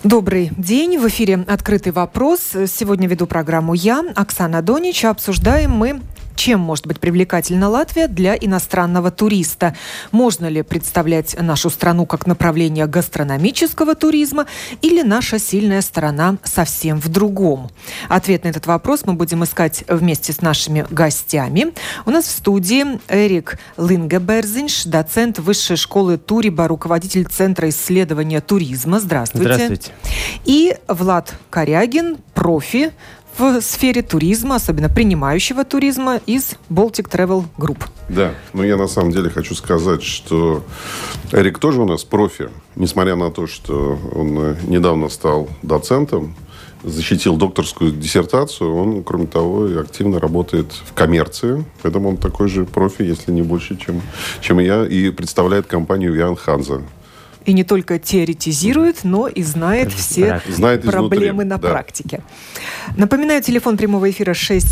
Добрый день. В эфире «Открытый вопрос». Сегодня веду программу я, Оксана Донич. Обсуждаем мы, чем может быть привлекательна Латвия для иностранного туриста. Можно ли представлять нашу страну как направление гастрономического туризма или наша сильная сторона совсем в другом? Ответ на этот вопрос мы будем искать вместе с нашими гостями. У нас в студии Эрик Лингеберзинш, доцент Высшей школы Туриба, руководитель Центра исследования туризма. Здравствуйте. Здравствуйте. И Влад Корягин, профи в сфере туризма, особенно принимающего туризма, из Baltic Travel Group. Да, но я на самом деле хочу сказать, что Эрик тоже у нас профи, несмотря на то, что он недавно стал доцентом, защитил докторскую диссертацию, он, кроме того, и активно работает в коммерции, поэтому он такой же профи, если не больше, чем я, и представляет компанию Ян Ханза. И не только теоретизирует, но и знает все проблемы на практике. Напоминаю, телефон прямого эфира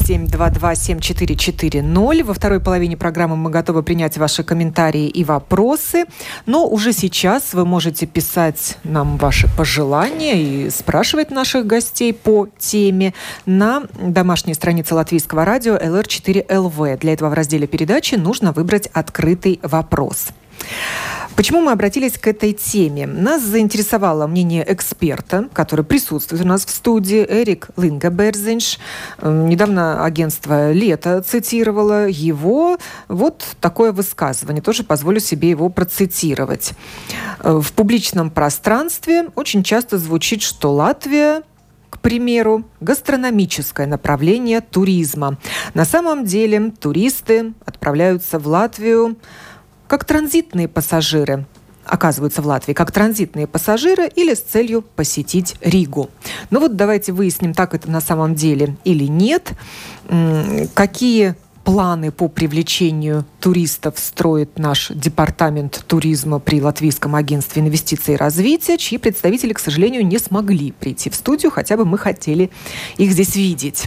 67227440. Во второй половине программы мы готовы принять ваши комментарии и вопросы. Но уже сейчас вы можете писать нам ваши пожелания и спрашивать наших гостей по теме на домашней странице Латвийского радио LR4LV. Для этого в разделе передачи нужно выбрать «Открытый вопрос». Почему мы обратились к этой теме? Нас заинтересовало мнение эксперта, который присутствует у нас в студии, Эрик Лингеберзинш. Недавно агентство «Лето» цитировало его. Вот такое высказывание. Тоже позволю себе его процитировать. В публичном пространстве очень часто звучит, что Латвия, к примеру, гастрономическое направление туризма. На самом деле туристы отправляются в Латвию как транзитные пассажиры, оказываются в Латвии как транзитные пассажиры или с целью посетить Ригу. Ну вот давайте выясним, так это на самом деле или нет. Какие планы по привлечению туристов строит наш департамент туризма при Латвийском агентстве инвестиций и развития, чьи представители, к сожалению, не смогли прийти в студию, хотя бы мы хотели их здесь видеть.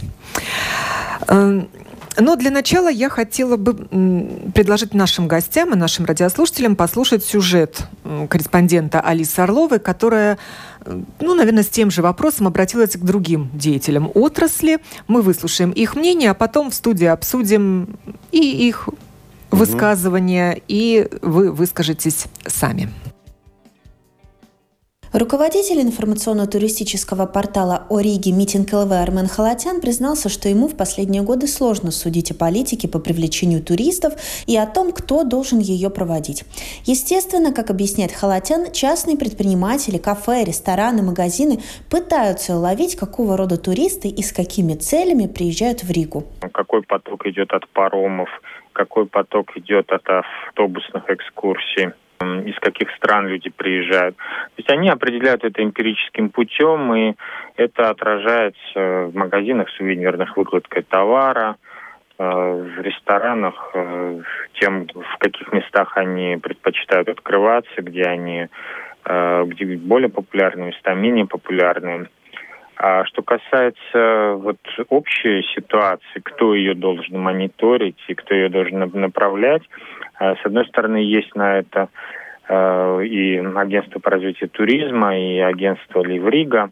Но для начала я хотела бы предложить нашим гостям и нашим радиослушателям послушать сюжет корреспондента Алисы Орловой, которая, наверное, с тем же вопросом обратилась к другим деятелям отрасли. Мы выслушаем их мнение, а потом в студии обсудим и их высказывания, и вы выскажетесь сами. Руководитель информационно-туристического портала о Риге Митинг ЛВ Армен Халатян признался, что ему в последние годы сложно судить о политике по привлечению туристов и о том, кто должен ее проводить. Естественно, как объясняет Халатян, частные предприниматели, кафе, рестораны, магазины пытаются уловить, какого рода туристы и с какими целями приезжают в Ригу. Какой поток идет от паромов, какой поток идет от автобусных экскурсий, из каких стран люди приезжают. То есть они определяют это эмпирическим путем, и это отражается в магазинах сувенирных выкладкой товара, в ресторанах, тем, в каких местах они предпочитают открываться, где более популярные места, менее популярные. А что касается общей ситуации, кто ее должен мониторить и кто ее должен направлять, с одной стороны, есть на это и агентство по развитию туризма, и агентство Ливрига,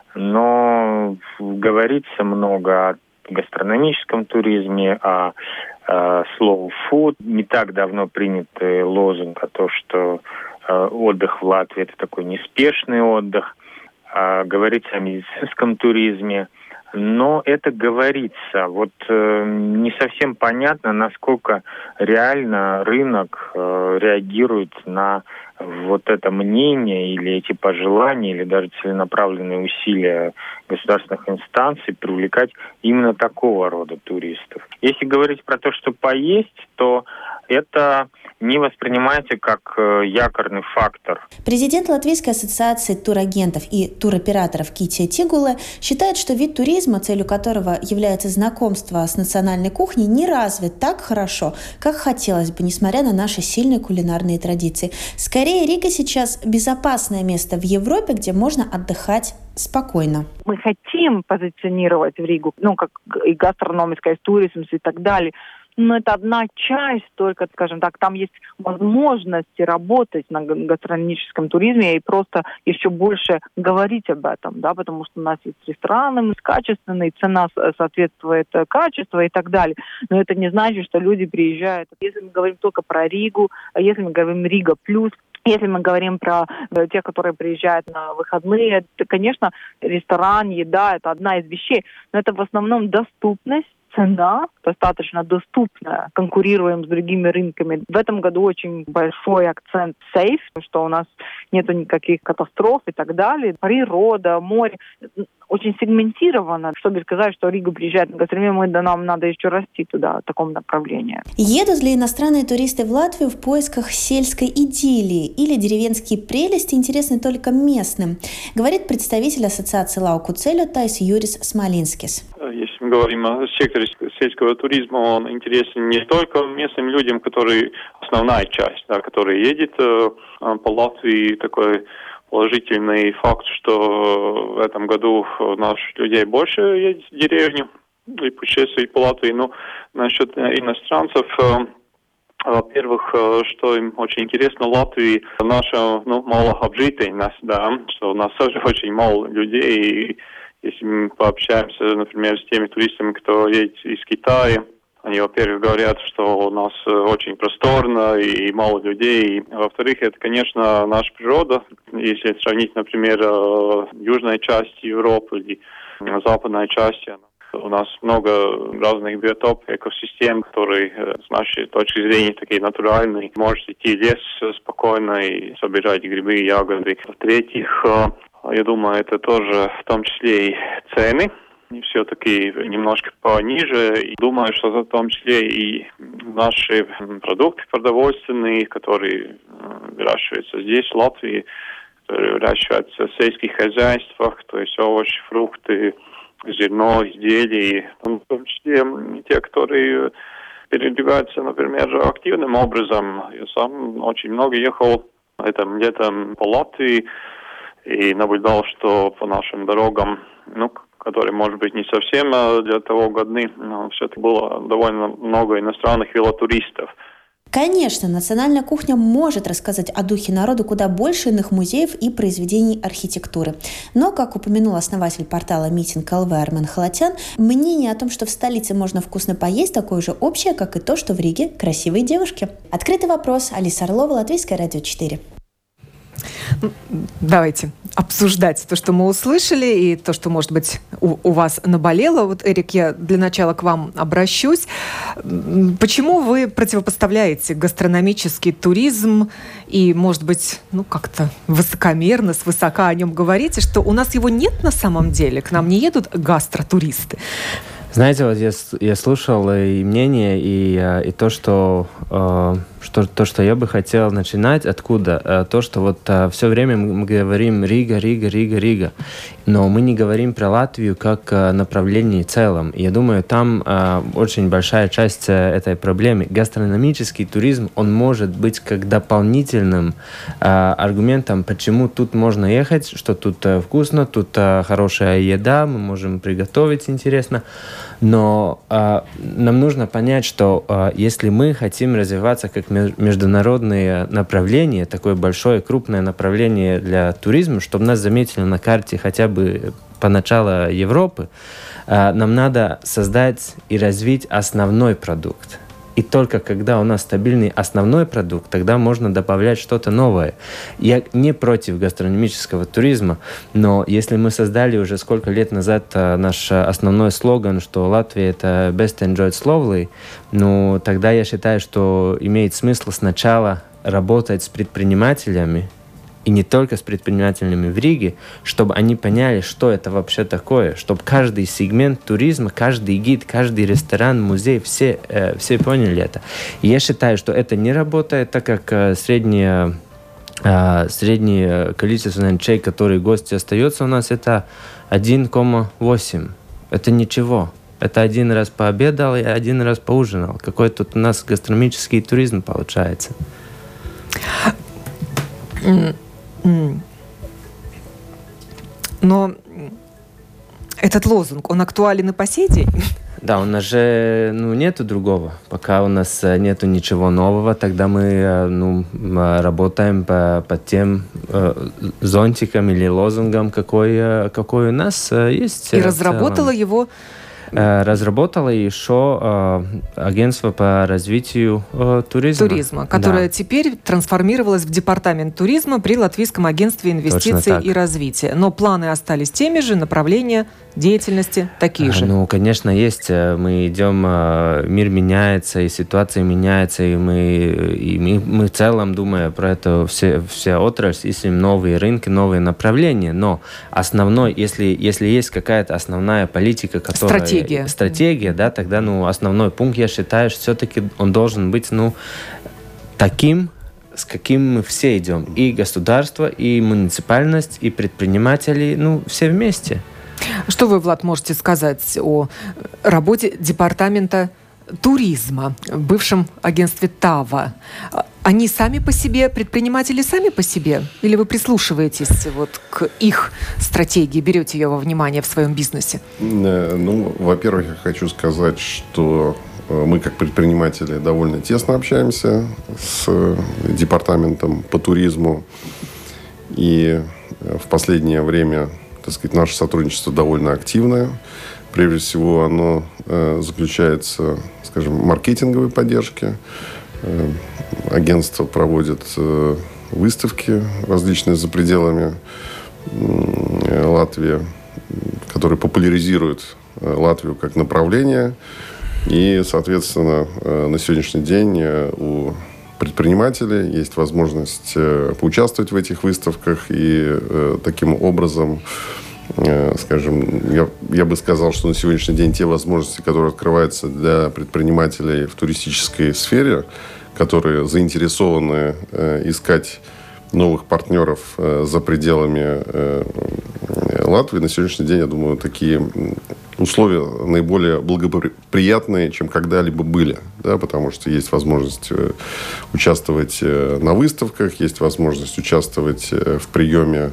но говорится много о гастрономическом туризме, о slow food. Не так давно принят лозунг о том, что отдых в Латвии – это такой неспешный отдых. Говорится о медицинском туризме. Но это говорится. Не совсем понятно, насколько реально рынок реагирует на это мнение или эти пожелания, или даже целенаправленные усилия государственных инстанций привлекать именно такого рода туристов. Если говорить про то, что поесть, то это не воспринимайте как якорный фактор. Президент Латвийской ассоциации турагентов и туроператоров Кития Тигула считает, что вид туризма, целью которого является знакомство с национальной кухней, не развит так хорошо, как хотелось бы, несмотря на наши сильные кулинарные традиции. Скорее, Рига сейчас безопасное место в Европе, где можно отдыхать спокойно. Мы хотим позиционировать Ригу, как и гастрономический туризм и так далее, но это одна часть только, скажем так, там есть возможности работать на гастрономическом туризме и просто еще больше говорить об этом, да, потому что у нас есть рестораны качественные, цена соответствует качеству и так далее. Но это не значит, что люди приезжают. Если мы говорим только про Ригу, если мы говорим Рига плюс, если мы говорим про тех, которые приезжают на выходные, то, конечно, ресторан, еда – это одна из вещей, но это в основном доступность, цена достаточно доступная, конкурируем с другими рынками. В этом году очень большой акцент safe, что у нас нету никаких катастроф и так далее. Природа, море очень сегментировано. Чтобы сказать, что Рига приезжает на гастрономию, нам надо еще расти туда, в таком направлении. Едут ли иностранные туристы в Латвию в поисках сельской идиллии или деревенские прелести интересны только местным? Говорит представитель ассоциации Lauku ceļotājs Юрис Смолинскис. Если мы говорим о секторе сельского туризма, он интересен не только местным людям, которые основная часть, да, которые едет по Латвии. Такой положительный факт, что в этом году наших людей больше едет в деревню и путешествует по Латвии. Но насчет иностранцев, во-первых, что им очень интересно в Латвии, наша малообжитость, да, что у нас тоже очень мало людей. И если мы пообщаемся, например, с теми туристами, кто едет из Китая, они, во-первых, говорят, что у нас очень просторно и мало людей. Во-вторых, это, конечно, наша природа. Если сравнить, например, южной части Европы или западной части, у нас много разных биотоп, экосистем, которые, с нашей точки зрения, такие натуральные. Можете идти в лес спокойно и собирать грибы и ягоды. В-третьих, я думаю, это тоже в том числе и цены. Они все-таки немножко пониже. И думаю, что в том числе и наши продукты продовольственные, которые выращиваются здесь, в Латвии, которые выращиваются в сельских хозяйствах, то есть овощи, фрукты, зерно, изделия. В том числе те, которые передвигаются, например, активным образом. Я сам очень много ехал летом по Латвии и наблюдал, что по нашим дорогам, которые, может быть, не совсем для того годны, но все-таки было довольно много иностранных велотуристов. Конечно, национальная кухня может рассказать о духе народа куда больше иных музеев и произведений архитектуры. Но, как упомянул основатель портала Митинг.лв Армен Халатян, мнение о том, что в столице можно вкусно поесть, такое же общее, как и то, что в Риге красивые девушки. Открытый вопрос. Алиса Орлова, Латвийское радио 4. Давайте обсуждать то, что мы услышали, и то, что, может быть, у вас наболело. Вот, Эрик, я для начала к вам обращусь. Почему вы противопоставляете гастрономический туризм и, может быть, как-то высокомерно, свысока о нем говорите, что у нас его нет на самом деле, к нам не едут гастротуристы? Знаете, вот я слушал и мнение, и то, что я бы хотел начинать, откуда? То, что вот все время мы говорим Рига, но мы не говорим про Латвию как направление в целом. Я думаю, там очень большая часть этой проблемы. Гастрономический туризм, он может быть как дополнительным аргументом, почему тут можно ехать, что тут вкусно, тут хорошая еда, мы можем приготовить интересно. Но нам нужно понять, что если мы хотим развиваться как международное направление, такое большое, крупное направление для туризма, чтобы нас заметили на карте хотя бы по началу Европы, нам надо создать и развить основной продукт. И только когда у нас стабильный основной продукт, тогда можно добавлять что-то новое. Я не против гастрономического туризма, но если мы создали уже сколько лет назад наш основной слоган, что Латвия — это best enjoyed slowly, тогда я считаю, что имеет смысл сначала работать с предпринимателями, и не только с предпринимателями в Риге, чтобы они поняли, что это вообще такое, чтобы каждый сегмент туризма, каждый гид, каждый ресторан, музей, все поняли это. И я считаю, что это не работает, так как среднее количество ночей, которые гости остаются у нас, это 1,8. Это ничего. Это один раз пообедал и один раз поужинал. Какой тут у нас гастрономический туризм получается. Но этот лозунг, он актуален и по сей день? Да, у нас же нету другого. Пока у нас нету ничего нового, тогда мы работаем по тем зонтикам или лозунгам, какой у нас есть. И разработала его... Разработала еще агентство по развитию туризма. Которое теперь трансформировалось в департамент туризма при Латвийском агентстве инвестиций и развития. Но планы остались теми же, направления деятельности такие же. Конечно, есть. Мы идем, мир меняется, и ситуация меняется, и мы в целом, думая про это, вся отрасль, ищем новые рынки, новые направления. Но основной, если есть какая-то основная политика, которая... Стратегия, да, тогда, основной пункт, я считаю, что все-таки он должен быть, таким, с каким мы все идем. И государство, и муниципальность, и предприниматели, все вместе. Что вы, Влад, можете сказать о работе департамента туризма в бывшем агентстве ТАВА? Они сами по себе, предприниматели сами по себе? Или вы прислушиваетесь к их стратегии, берете ее во внимание в своем бизнесе? Во-первых, я хочу сказать, что мы, как предприниматели, довольно тесно общаемся с департаментом по туризму. И в последнее время, наше сотрудничество довольно активное. Прежде всего, оно заключается, в маркетинговой поддержке. Агентство проводит выставки различные за пределами Латвии, которые популяризируют Латвию как направление. И, соответственно, на сегодняшний день у предпринимателей есть возможность поучаствовать в этих выставках и таким образом, я бы сказал, что на сегодняшний день те возможности, которые открываются для предпринимателей в туристической сфере, которые заинтересованы искать новых партнеров за пределами Латвии, на сегодняшний день, я думаю, такие условия наиболее благоприятные, чем когда-либо были. Да, потому что есть возможность участвовать на выставках, есть возможность участвовать в приеме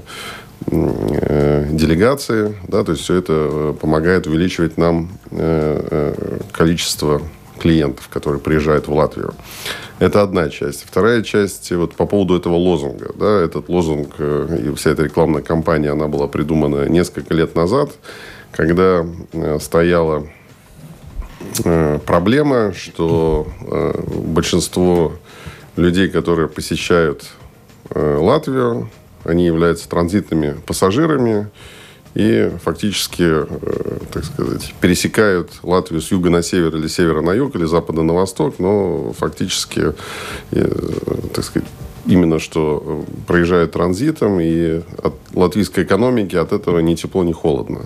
делегации, да, то есть все это помогает увеличивать нам количество клиентов, которые приезжают в Латвию. Это одна часть. Вторая часть по поводу этого лозунга. Да, этот лозунг и вся эта рекламная кампания, она была придумана несколько лет назад, когда стояла проблема, что большинство людей, которые посещают Латвию, они являются транзитными пассажирами и фактически, пересекают Латвию с юга на север или с севера на юг, или с запада на восток, но фактически, именно что проезжают транзитом, и от латвийской экономики от этого ни тепло, ни холодно.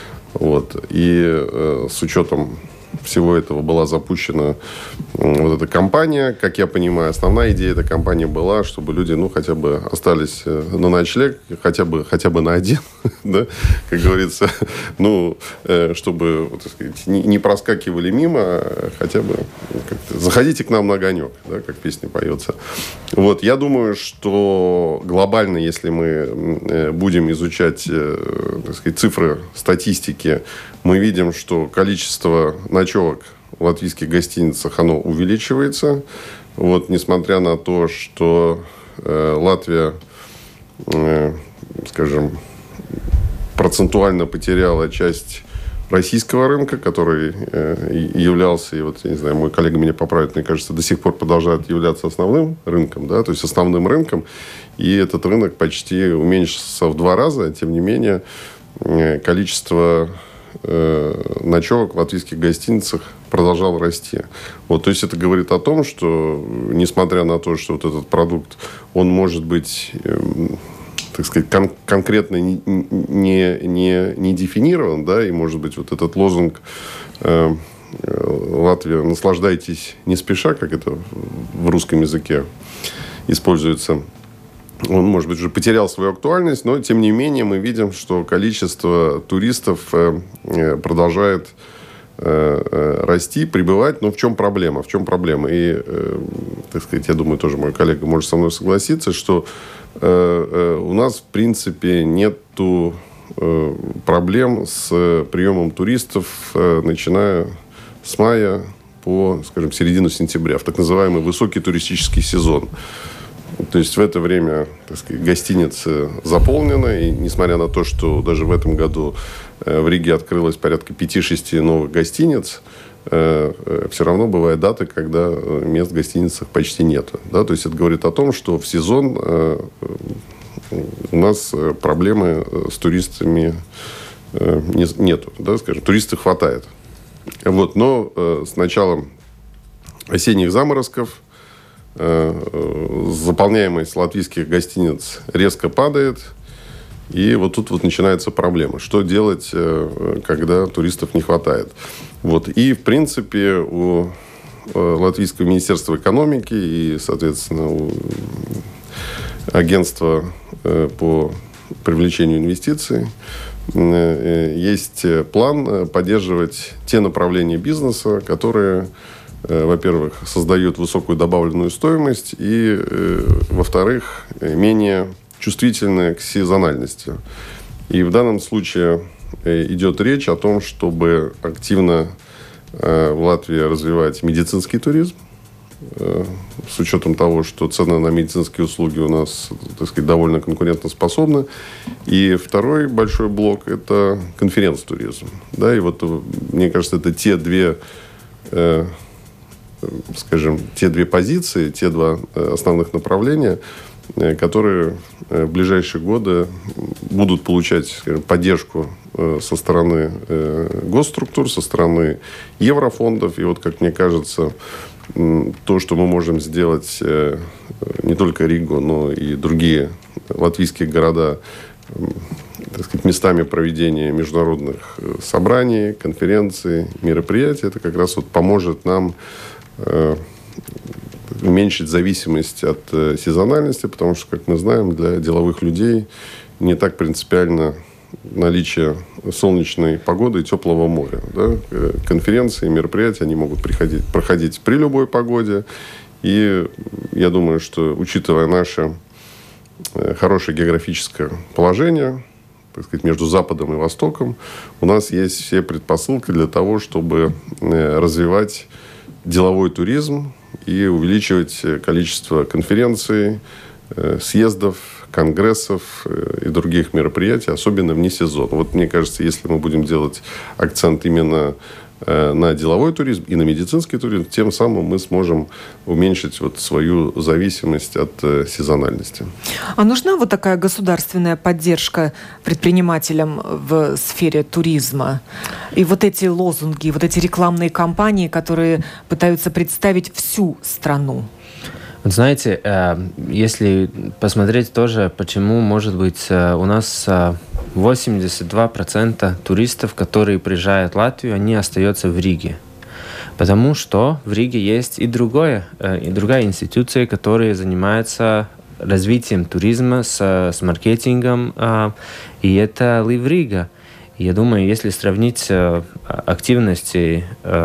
И с учетом всего этого была запущена эта кампания. Как я понимаю, основная идея этой кампании была, чтобы люди, хотя бы остались на ночлег, хотя бы на один, да, как говорится, чтобы, не проскакивали мимо, а хотя бы заходите к нам на огонек, да, как песня поется. Я думаю, что глобально, если мы будем изучать, цифры статистики, мы видим, что количество ночевок в латвийских гостиницах, оно увеличивается. Несмотря на то, что Латвия, процентуально потеряла часть российского рынка, который являлся, и я не знаю, мой коллега меня поправит, мне кажется, до сих пор продолжает являться основным рынком, да, то есть основным рынком, и этот рынок почти уменьшился в 2 раза, тем не менее, количество ночевок в латвийских гостиницах продолжал расти. То есть это говорит о том, что несмотря на то, что этот продукт, он может быть, конкретно не дефинирован, да, и может быть этот лозунг Латвия, наслаждайтесь не спеша, как это в русском языке используется, он, может быть, уже потерял свою актуальность, но, тем не менее, мы видим, что количество туристов продолжает расти, прибывать. Но в чем проблема? И, я думаю, тоже мой коллега может со мной согласиться, что у нас, в принципе, нету проблем с приемом туристов, начиная с мая по, скажем, середину сентября, в так называемый высокий туристический сезон. То есть в это время, так сказать, гостиницы заполнены, и несмотря на то, что даже в этом году в Риге открылось порядка 5-6 новых гостиниц, все равно бывают даты, когда мест в гостиницах почти нет. Да? То есть это говорит о том, что в сезон у нас проблемы с туристами нету. Да? Скажем, туристов хватает. Вот. Но с началом осенних заморозков заполняемость латвийских гостиниц резко падает. И вот тут вот начинается проблема. Что делать, когда туристов не хватает? Вот. И, в принципе, у Латвийского министерства экономики и, соответственно, у агентства по привлечению инвестиций есть план поддерживать те направления бизнеса, которые, во-первых, создают высокую добавленную стоимость и, во-вторых, менее чувствительны к сезональности. И в данном случае идет речь о том, чтобы активно в Латвии развивать медицинский туризм, с учетом того, что цены на медицинские услуги у нас, так сказать, довольно конкурентоспособны. И второй большой блок – это конференц-туризм. Да, и вот, мне кажется, это те две позиции, те два основных направления, которые в ближайшие годы будут получать, скажем, поддержку со стороны госструктур, со стороны еврофондов. И вот, как мне кажется, то, что мы можем сделать не только Ригу, но и другие латвийские города, так сказать, местами проведения международных собраний, конференций, мероприятий, это как раз вот поможет нам уменьшить зависимость от сезональности, потому что, как мы знаем, для деловых людей не так принципиально наличие солнечной погоды и теплого моря. Да? Конференции, мероприятия, они могут проходить при любой погоде. И я думаю, что, учитывая наше хорошее географическое положение, так сказать, между Западом и Востоком, у нас есть все предпосылки для того, чтобы развивать деловой туризм и увеличивать количество конференций, съездов, конгрессов и других мероприятий, особенно вне сезона. Вот мне кажется, если мы будем делать акцент именно на деловой туризм и на медицинский туризм, тем самым мы сможем уменьшить вот свою зависимость от сезональности. А нужна вот такая государственная поддержка предпринимателям в сфере туризма? И вот эти лозунги, вот эти рекламные кампании, которые пытаются представить всю страну? Знаете, если посмотреть тоже, почему, может быть, у нас 82% туристов, которые приезжают в Латвию, они остаются в Риге. Потому что в Риге есть и другая институция, которая занимается развитием туризма с маркетингом, и это Live Riga. Я думаю, если сравнить активности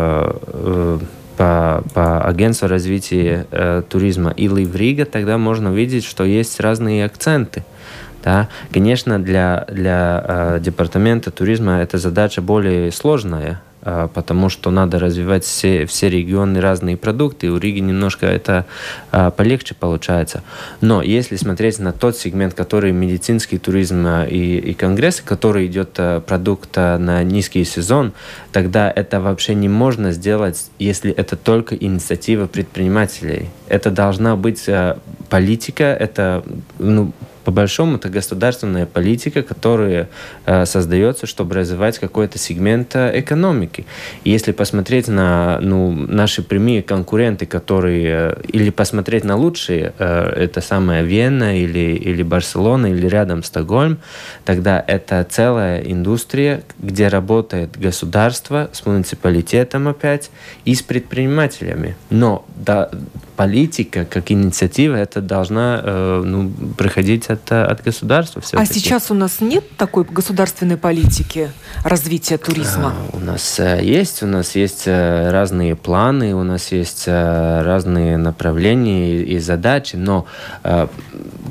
по агентству развития туризма и Live Riga, тогда можно видеть, что есть разные акценты. Да? Конечно, для департамента туризма эта задача более сложная, потому что надо развивать все регионы, разные продукты. У Риги немножко это полегче получается. Но если смотреть на тот сегмент, который медицинский туризм и конгрессы, который идет продукт на низкий сезон, тогда это вообще не можно сделать, если это только инициатива предпринимателей. Это должна быть политика, это по-большому, это государственная политика, которая создается, чтобы развивать какой-то сегмент экономики. И если посмотреть на наши прямые конкуренты, которые... Или посмотреть на лучшие, это самая Вена или Барселона, или рядом Стокгольм, тогда это целая индустрия, где работает государство с муниципалитетом опять и с предпринимателями. Но политика, как инициатива, это должна приходить от государства. А сейчас у нас нет такой государственной политики развития туризма? У нас есть разные планы, у нас есть разные направления и задачи, но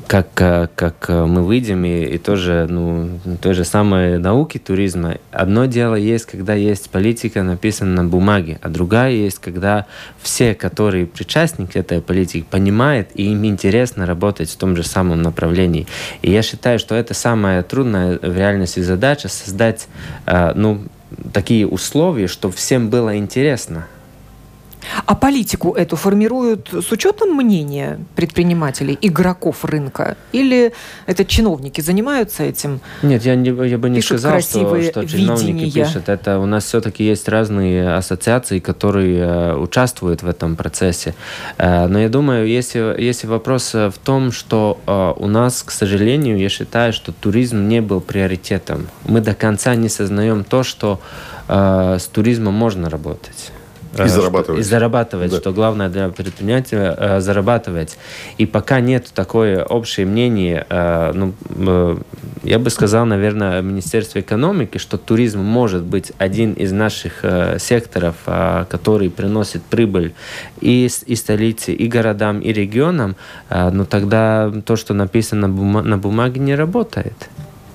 как мы выйдем и тоже, той же самой науки туризма. Одно дело есть, когда есть политика написана на бумаге, а другая есть, когда все, которые причастники этой политики, понимают, и им интересно работать в том же самом направлении. И я считаю, что это самая трудная в реальности задача — создать такие условия, чтобы всем было интересно. А политику эту формируют с учетом мнения предпринимателей, игроков рынка? Или это чиновники занимаются этим? Нет, я бы не сказал, что чиновники видения. пишут. Это у нас все-таки есть разные ассоциации, которые участвуют в этом процессе. Но я думаю, если вопрос в том, что у нас, к сожалению, я считаю, что туризм не был приоритетом. Мы до конца не сознаем то, что с туризмом можно работать. И зарабатывать. И зарабатывать, да. Что главное для предпринимателя зарабатывать. И пока нет такое общее мнение, я бы сказал, наверное, Министерство экономики, что туризм может быть один из наших секторов, который приносит прибыль и столице, и городам, и регионам, но тогда то, что написано на бумаге, не работает.